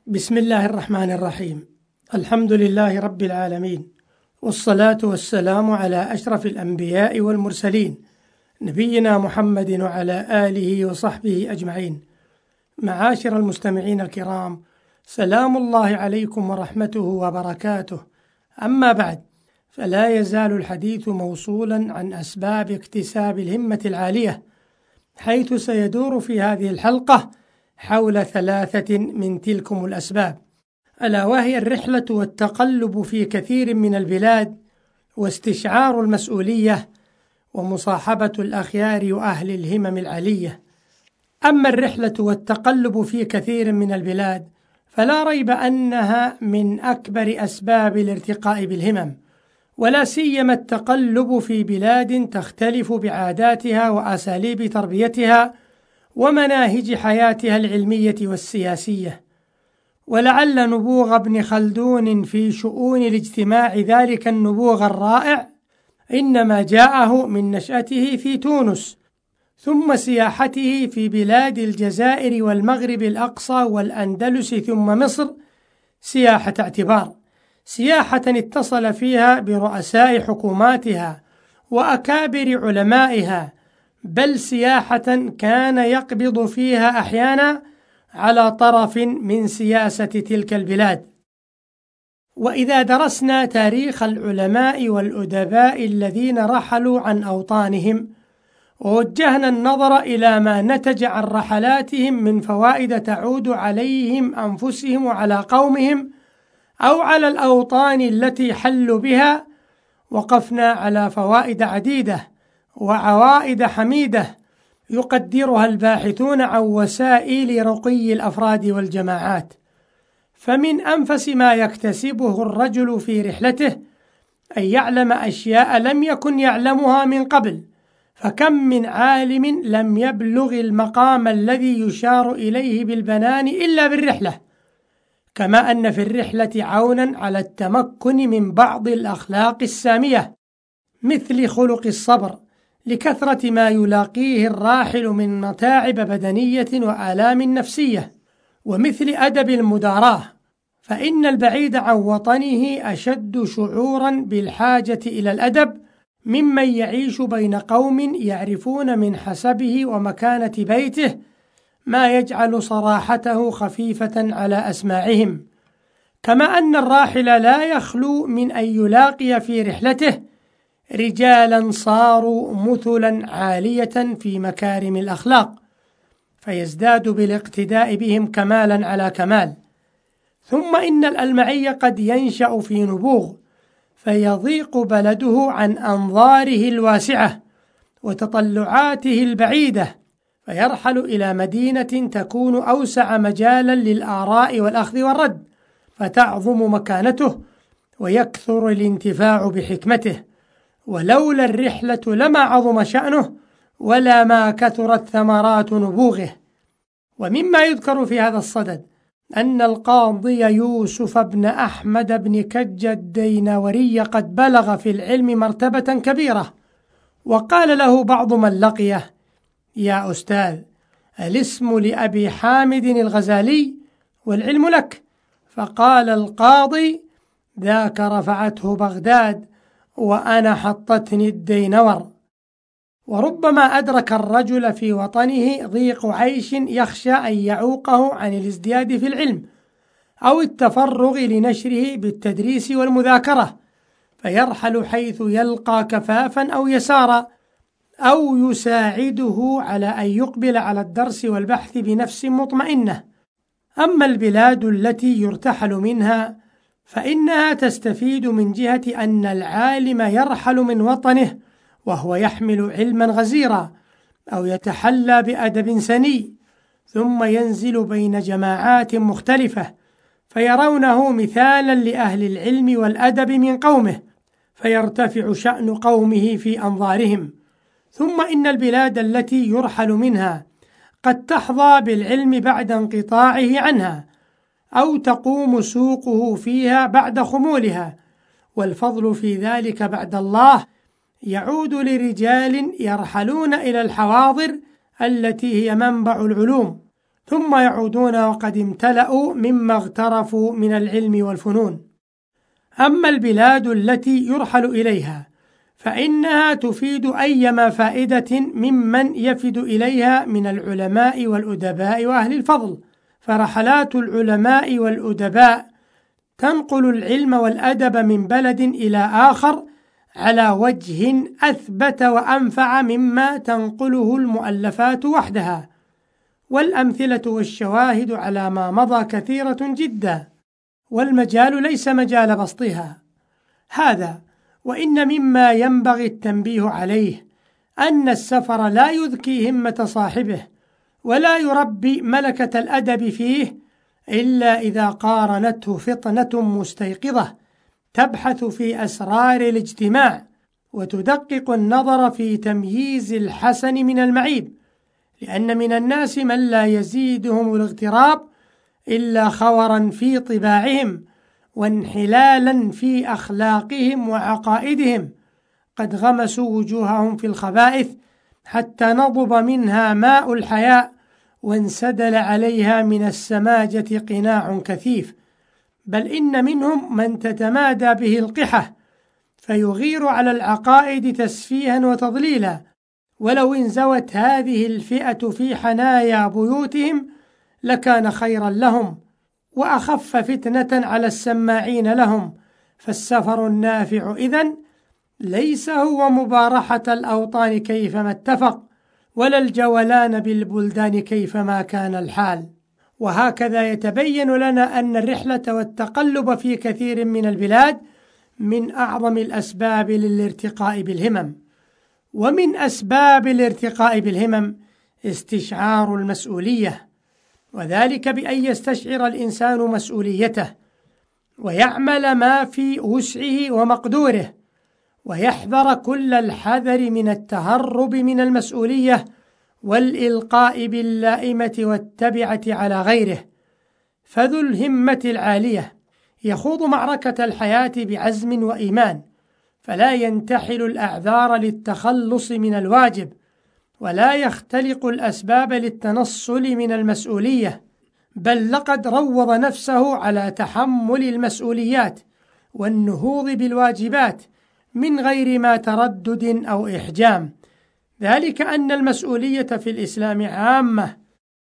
بسم الله الرحمن الرحيم. الحمد لله رب العالمين، والصلاة والسلام على أشرف الأنبياء والمرسلين نبينا محمد وعلى آله وصحبه أجمعين. معاشر المستمعين الكرام، سلام الله عليكم ورحمته وبركاته. أما بعد، فلا يزال الحديث موصولا عن أسباب اكتساب الهمة العالية، حيث سيدور في هذه الحلقة حول 3 من تلكم الأسباب، ألا وهي الرحلة والتقلب في كثير من البلاد، واستشعار المسؤولية، ومصاحبة الأخيار وأهل الهمم العالية. أما الرحلة والتقلب في كثير من البلاد فلا ريب أنها من أكبر أسباب الارتقاء بالهمم، ولا سيما التقلب في بلاد تختلف بعاداتها وأساليب تربيتها ومناهج حياتها العلمية والسياسية. ولعل نبوغ ابن خلدون في شؤون الاجتماع ذلك النبوغ الرائع إنما جاءه من نشأته في تونس، ثم سياحته في بلاد الجزائر والمغرب الأقصى والأندلس ثم مصر، سياحة اعتبار، سياحة اتصل فيها برؤساء حكوماتها وأكابر علمائها، بل سياحة كان يقبض فيها أحيانا على طرف من سياسة تلك البلاد. وإذا درسنا تاريخ العلماء والأدباء الذين رحلوا عن أوطانهم، ووجهنا النظر إلى ما نتج عن رحلاتهم من فوائد تعود عليهم أنفسهم وعلى قومهم أو على الأوطان التي حلوا بها، وقفنا على فوائد عديدة وعوائد حميدة يقدرها الباحثون عن وسائل رقي الأفراد والجماعات. فمن أنفس ما يكتسبه الرجل في رحلته أن يعلم أشياء لم يكن يعلمها من قبل، فكم من عالم لم يبلغ المقام الذي يشار إليه بالبنان إلا بالرحلة، كما أن في الرحلة عونا على التمكن من بعض الأخلاق السامية، مثل خلق الصبر لكثرة ما يلاقيه الراحل من متاعب بدنية وآلام نفسية، ومثل أدب المداراة، فإن البعيد عن وطنه أشد شعورا بالحاجة إلى الأدب ممن يعيش بين قوم يعرفون من حسبه ومكانة بيته ما يجعل صراحته خفيفة على أسماعهم. كما أن الراحل لا يخلو من أن يلاقي في رحلته رجالا صاروا مثلا عالية في مكارم الأخلاق، فيزداد بالاقتداء بهم كمالا على كمال. ثم إن الألمعي قد ينشأ في نبوغ، فيضيق بلده عن أنظاره الواسعة وتطلعاته البعيدة، فيرحل إلى مدينة تكون أوسع مجالا للآراء والأخذ والرد، فتعظم مكانته ويكثر الانتفاع بحكمته. ولولا الرحلة لما عظم شأنه ولا ما كثرت ثمرات نبوغه. ومما يذكر في هذا الصدد أن القاضي يوسف بن أحمد بن كج الدينوري قد بلغ في العلم مرتبة كبيرة، وقال له بعض من لقيه: يا أستاذ، الاسم لأبي حامد الغزالي والعلم لك. فقال القاضي: ذاك رفعته بغداد وأنا حطتني الدينور. وربما أدرك الرجل في وطنه ضيق عيش يخشى أن يعوقه عن الازدياد في العلم أو التفرغ لنشره بالتدريس والمذاكرة، فيرحل حيث يلقى كفافا أو يسارا أو يساعده على أن يقبل على الدرس والبحث بنفس مطمئنة. أما البلاد التي يرتحل منها فإنها تستفيد من جهة أن العالم يرحل من وطنه وهو يحمل علما غزيرا أو يتحلى بأدب سني، ثم ينزل بين جماعات مختلفة فيرونه مثالا لأهل العلم والأدب من قومه، فيرتفع شأن قومه في أنظارهم. ثم إن البلاد التي يرحل منها قد تحظى بالعلم بعد انقطاعه عنها، أو تقوم سوقه فيها بعد خمولها، والفضل في ذلك بعد الله يعود لرجال يرحلون إلى الحواضر التي هي منبع العلوم، ثم يعودون وقد امتلأوا مما اغترفوا من العلم والفنون. أما البلاد التي يرحل إليها فإنها تفيد أيما فائدة ممن يفد إليها من العلماء والأدباء وأهل الفضل، فرحلات العلماء والأدباء تنقل العلم والأدب من بلد إلى آخر على وجه أثبت وأنفع مما تنقله المؤلفات وحدها، والأمثلة والشواهد على ما مضى كثيرة جدا، والمجال ليس مجال بسطها. هذا وإن مما ينبغي التنبيه عليه أن السفر لا يذكي همة صاحبه ولا يربي ملكة الأدب فيه إلا إذا قارنته فطنة مستيقظة تبحث في أسرار الاجتماع وتدقق النظر في تمييز الحسن من المعيب، لأن من الناس من لا يزيدهم الاغتراب إلا خورا في طباعهم وانحلالا في أخلاقهم وعقائدهم، قد غمسوا وجوههم في الخبائث حتى نضب منها ماء الحياء وانسدل عليها من السماجة قناع كثيف، بل إن منهم من تتمادى به القحة فيغير على العقائد تسفيها وتضليلا، ولو انزوت هذه الفئة في حنايا بيوتهم لكان خيرا لهم وأخف فتنة على السماعين لهم. فالسفر النافع إذن ليس هو مبارحة الأوطان كيفما اتفق، ولا الجولان بالبلدان كيفما كان الحال. وهكذا يتبين لنا أن الرحلة والتقلب في كثير من البلاد من أعظم الأسباب للارتقاء بالهمم. ومن أسباب الارتقاء بالهمم استشعار المسؤولية، وذلك بأن يستشعر الإنسان مسؤوليته ويعمل ما في وسعه ومقدوره، ويحذر كل الحذر من التهرب من المسؤولية والإلقاء باللائمة والتبعة على غيره. فذو الهمة العالية يخوض معركة الحياة بعزم وإيمان، فلا ينتحل الأعذار للتخلص من الواجب، ولا يختلق الأسباب للتنصل من المسؤولية، بل لقد روض نفسه على تحمل المسؤوليات والنهوض بالواجبات من غير ما تردد أو إحجام. ذلك أن المسؤولية في الإسلام عامة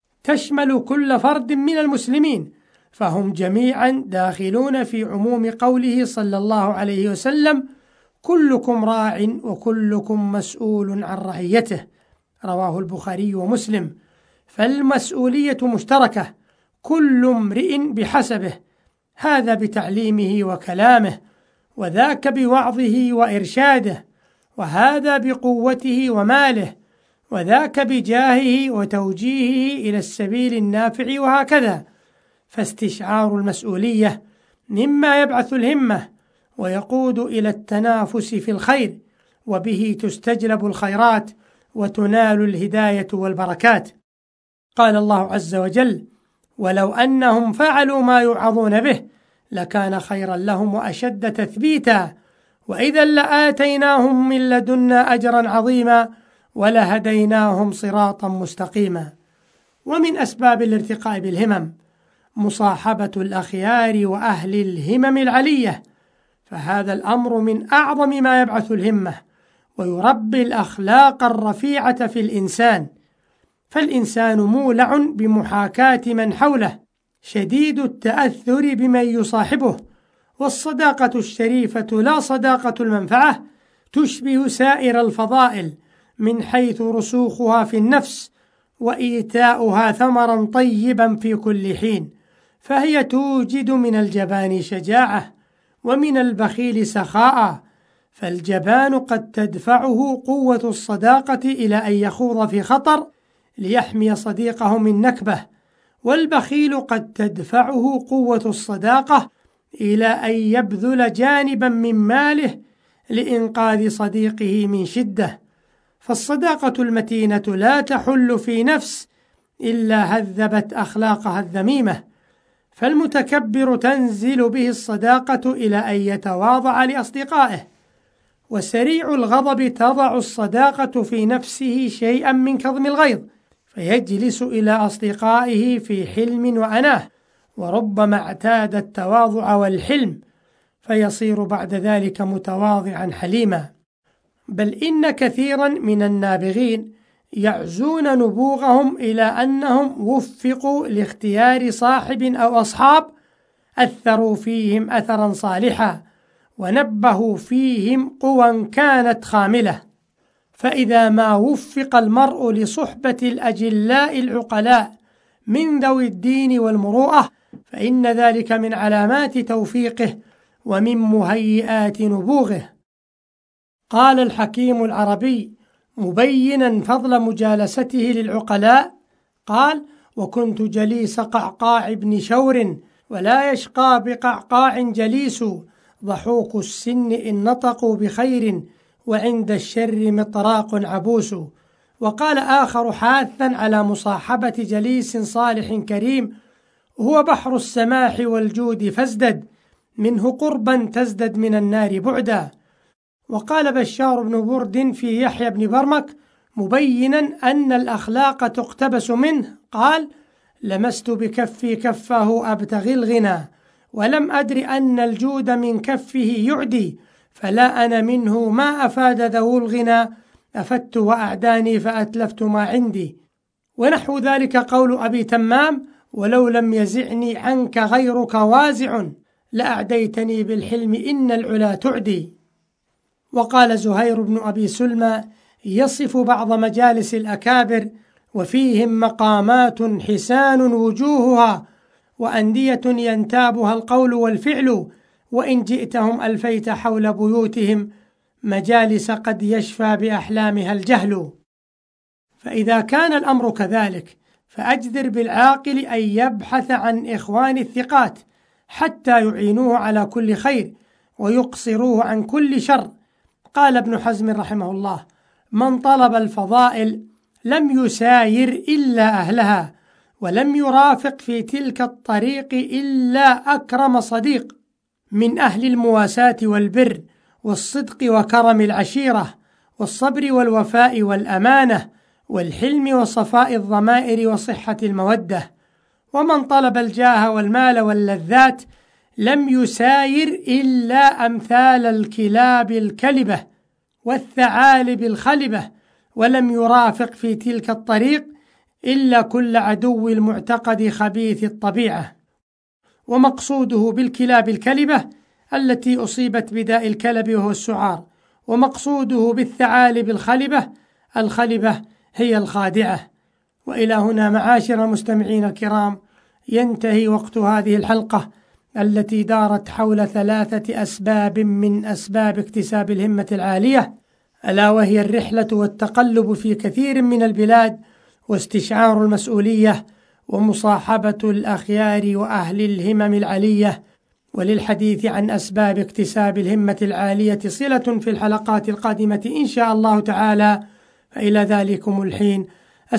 تشمل كل فرد من المسلمين، فهم جميعا داخلون في عموم قوله صلى الله عليه وسلم: كلكم راع وكلكم مسؤول عن رعيته، رواه البخاري ومسلم. فالمسؤولية مشتركة، كل امرئ بحسبه، هذا بتعليمه وكلامه، وذاك بوعظه وإرشاده، وهذا بقوته وماله، وذاك بجاهه وتوجيهه إلى السبيل النافع، وهكذا. فاستشعار المسؤولية مما يبعث الهمة ويقود إلى التنافس في الخير، وبه تستجلب الخيرات وتنال الهداية والبركات. قال الله عز وجل: ولو أنهم فعلوا ما يوعظون به لكان خيرا لهم وأشد تثبيتا وإذا لآتيناهم من لدنا أجرا عظيما ولهديناهم صراطا مستقيما. ومن أسباب الارتقاء بالهمم مصاحبة الأخيار وأهل الهمم العلية، فهذا الأمر من أعظم ما يبعث الهمة ويربي الأخلاق الرفيعة في الإنسان. فالإنسان مولع بمحاكاة من حوله، شديد التأثر بمن يصاحبه، والصداقة الشريفة لا صداقة المنفعة تشبه سائر الفضائل من حيث رسوخها في النفس وإيتاؤها ثمرا طيبا في كل حين، فهي توجد من الجبان شجاعة ومن البخيل سخاء، فالجبان قد تدفعه قوة الصداقة إلى أن يخوض في خطر ليحمي صديقه من نكبة، والبخيل قد تدفعه قوة الصداقة إلى أن يبذل جانبا من ماله لإنقاذ صديقه من شدة. فالصداقة المتينة لا تحل في نفس إلا هذبت أخلاقها الذميمة، فالمتكبر تنزل به الصداقة إلى أن يتواضع لأصدقائه، وسريع الغضب تضع الصداقة في نفسه شيئا من كظم الغيظ فيجلس إلى أصدقائه في حلم وأناه، وربما اعتاد التواضع والحلم فيصير بعد ذلك متواضعا حليما. بل إن كثيرا من النابغين يعزون نبوغهم إلى أنهم وفقوا لاختيار صاحب أو أصحاب أثروا فيهم أثرا صالحا، ونبهوا فيهم قوى كانت خاملة. فإذا ما وفق المرء لصحبة الأجلاء العقلاء من ذوي الدين والمروءة فإن ذلك من علامات توفيقه ومن مهيئات نبوغه. قال الحكيم العربي مبينا فضل مجالسته للعقلاء، قال: وكنت جليس قعقاع بن شور، ولا يشقى بقعقاع جليس، ضحوك السن إن نطقوا بخير، وعند الشر مطراق عبوس. وقال آخر حاثا على مصاحبة جليس صالح كريم: هو بحر السماح والجود فازدد، منه قربا تزدد من النار بعدا. وقال بشار بن برد في يحيى بن برمك مبينا أن الأخلاق تقتبس منه، قال: لمست بكفي كفه أبتغي الغنى، ولم أدر أن الجود من كفه يعدي، فلا أنا منه ما أفاد ذو الغنى، أفدت وأعداني فأتلفت ما عندي. ونحو ذلك قول أبي تمام: ولو لم يزعني عنك غيرك وازع، لأعديتني بالحلم إن العلا تعدي. وقال زهير بن أبي سلمى يصف بعض مجالس الأكابر: وفيهم مقامات حسان وجوهها، وأندية ينتابها القول والفعل، وإن جئتهم ألفيت حول بيوتهم، مجالس قد يشفى بأحلامها الجهل. فإذا كان الأمر كذلك فأجدر بالعاقل أن يبحث عن إخوان الثقات حتى يعينوه على كل خير ويقصروه عن كل شر. قال ابن حزم رحمه الله: من طلب الفضائل لم يساير إلا أهلها، ولم يرافق في تلك الطريق إلا أكرم صديق، من أهل المواساة والبر والصدق وكرم العشيرة والصبر والوفاء والأمانة والحلم وصفاء الضمائر وصحة المودة. ومن طلب الجاه والمال واللذات لم يساير إلا أمثال الكلاب الكلبة والثعالب الخلبة، ولم يرافق في تلك الطريق إلا كل عدو المعتقد خبيث الطبيعة. ومقصوده بالكلاب الكلبة التي أصيبت بداء الكلب وهو السعار، ومقصوده بالثعالب الخلبة هي الخادعة. وإلى هنا معاشر المستمعين الكرام ينتهي وقت هذه الحلقة التي دارت حول 3 أسباب من أسباب اكتساب الهمة العالية، ألا وهي الرحلة والتقلب في كثير من البلاد، واستشعار المسؤولية، ومصاحبة الأخيار وأهل الهمم العالية. وللحديث عن أسباب اكتساب الهمة العالية صلة في الحلقات القادمة إن شاء الله تعالى، فإلى ذلكم الحين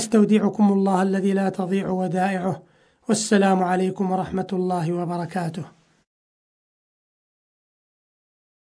أستودعكم الله الذي لا تضيع ودائعه، والسلام عليكم ورحمة الله وبركاته.